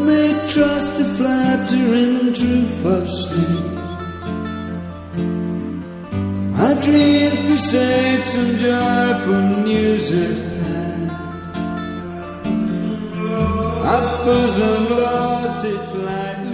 may trust the flattering truth of sleep. My dreams beside some joyful news at hand. My bosom, Lord, its light.